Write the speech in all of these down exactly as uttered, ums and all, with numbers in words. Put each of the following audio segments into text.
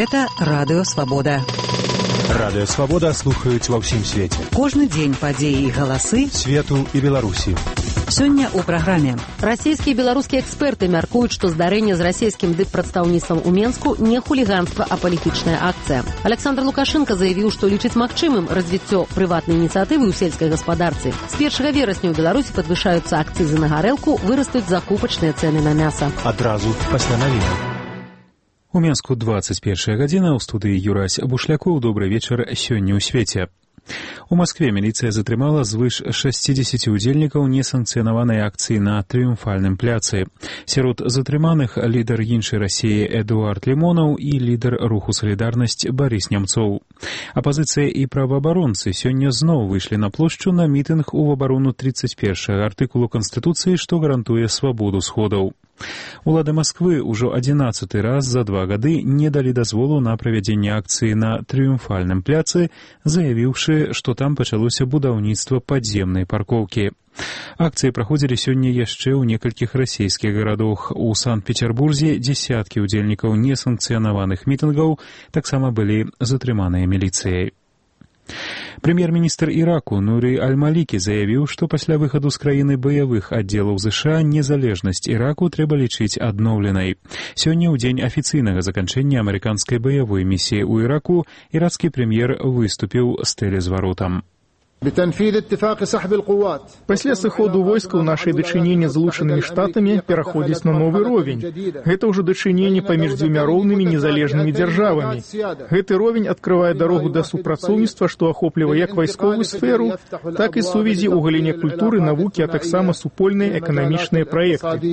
Гэта Радыё Свабода. Радыё Свабода слухаюць ва ўсім свеце. Кожны дзень падзеі і галасы свету і Беларусі. Сёння ў праграме. Расійскія і беларускія эксперты мяркуюць, што здарэнне з расійскім дыппрадстаўніцтвам у Менску не хуліганства, а палітычная акцыя. Александр Лукашенко заявіў, што лічыць магчымым развіццё прыватнай ініцыятывы ў сельскай гаспадарцы. З першага верасня ў Беларусі падвышаюцца акцызы на гарэлку, вырастуць закупачныя цэны на мяса. Адразу пасля навінаў. У Менску двадцать первая гадзіна, ў студыі Юрась Бушлякоў. Добры вечар сёння ў свеце. У Маскве міліцыя затрымала звыш шестьдесят удзельнікаў несанкцыянаванай акцыі на Трыумфальным пляцы. Сярод затрыманых лідар іншай Расіі Эдуард Лімонаў і лідар руху «Салідарнасць» Барыс Нямцоў. Апазіцыя і праваабаронцы сёння зноў выйшлі на плошчу на мітынг у абарону тридцать первага артыкулу Канстытуцыі, што гарантуе свабоду сходаў. Улады Масквы ўжо адзінаццаты раз за два гады не далі дазволу на правядзенне акцыі на Трыумфальным пляцы, заявіўшы, што там пачалося будаўніцтва падземнай паркоўкі. Акцыі праходзілі сёння яшчэ ў некалькіх расійскіх гарадах. У Санкт-Петербурзе дзесяткі ўдзельнікаў несанкцыянаваных мітынгаў таксама былі затрыманыя міліцыяй. Прэм'ер-міністр Іраку Нуры Аль-Малікі заявіў, што пасля выхаду з краіны баявых аддзелаў ЗША незалежнасць Іраку трэба лічыць адноўленай. Сёння ў дзень афіцыйнага заканчэння амерыканскай баявой місіі ў Іраку ірацкі прэм'ер выступіў з тэлезваротам. Пасля сыходу войскаў нашыя дачыненні з Злучанымі Штатамі пераходзяць на новы ровень. Гэта ўжо дачыненні паміж дзвюма роўнымі незалежнымі дзяржавамі. Гэты ровень адкрывае дарогу да супрацоўніцтва, што ахоплівае як вайсковую сферу, так і сувязі ў галіне культуры, навукі, а таксама супольныя эканамічныя праекты.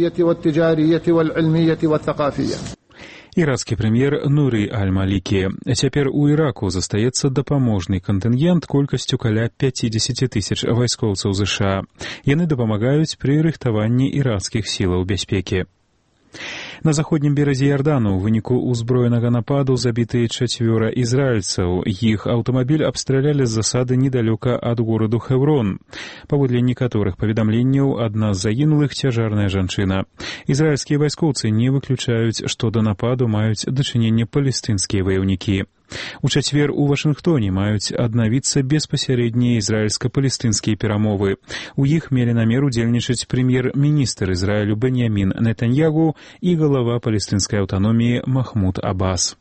Ірацкі прэм'ер Нуры Аль-Малікі. Цяпер у Іраку застаецца дапаможны кантынгент колькасцю каля пятьдесят тысяч вайскоўцаў ЗША. Яны дапамагаюць пры рыхтаванні ірацкіх сілаў бяспекі. На заходнім беразе Ярдану ў выніку ўзброенага нападу забітыя чацвёра ізраільцаў. Іх аўтамабіль абстралялі з засады недалёка ад гораду Хеврон. Паводле некаторых паведамленняў, адна з загінулых цяжарная жанчына. Ізраільскія вайскоўцы не выключаюць, што да нападу маюць дачыненне палестынскія ваяўнікі. У чацвер у Вашынгтоне маюць аднавіцца беспасярэднія ізраільска-палестынскія перамовы. У іх мелі намер удзельнічаць прэм'ер-міністр Ізраілю Беньямін Нетаньягу і галава палестынскай аўтаноміі Махмуд Аббас.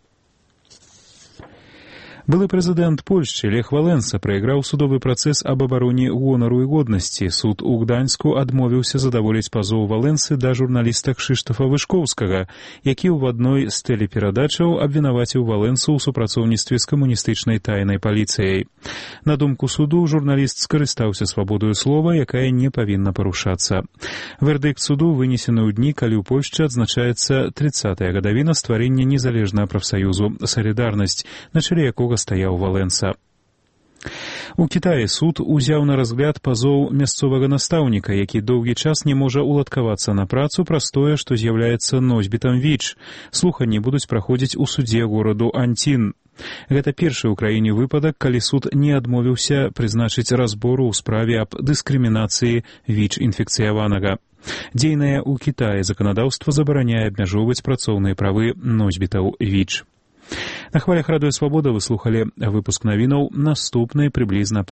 Былы прэзідэнт Польшчы Лех Валенса прайграў судовы працэс аб абароне гонару і годнасці. Суд у Гданьску адмовіўся задаволіць пазоў Валенсы да журналіста Кшыштафа Вышкоўскага, які ў адной з тэлеперадачаў абвінаваціў Валенсу ў супрацоўніцтве з камуністычнай тайнай паліцыяй. На думку суду, журналіст скарыстаўся свабодаю слова, якая не павінна парушацца. Вердыкт суду вынесены ў дні, калі ў Польшчы адзначаецца тридцатая гадавіна стварэння незалежнага прафсаюзу «Салідарнасць», на чале якога стаяў Валенса. У Кітаі суд узяў на разгляд пазоў мясцовага настаўніка, які доўгі час не можа уладкавацца на працу праз тое, што з'яўляецца носьбітам ВІЧ. Слуханні будуць праходзіць у судзе гораду Антін. Гэта першы ў краіне выпадак, калі суд не адмовіўся прызначыць разбору ў справе аб дыскрымінацыі ВІЧ-інфекцыяванага. Дзейнае ў Кітаі заканадаўства забараняе абмяжоўваць працоўныя правы носьбітаў ВІЧ. На хвалях Радыё Свабода вы слухалі выпуск навінаў. Наступны прыблізна